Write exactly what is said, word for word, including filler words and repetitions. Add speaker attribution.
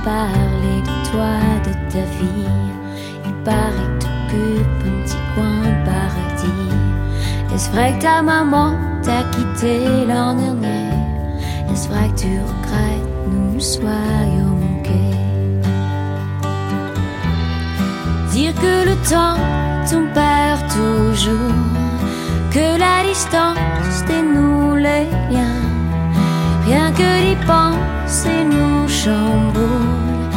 Speaker 1: parler de toi, de ta vie. Il paraît que t'occupes un petit coin de paradis. Est-ce vrai que ta maman t'a quitté l'an dernier? Est-ce vrai que tu regrettes nous nous soyons manqués? Dire que le temps t'en perd toujours, que la distance dénoue les liens, rien que d'y penser nous chamboule.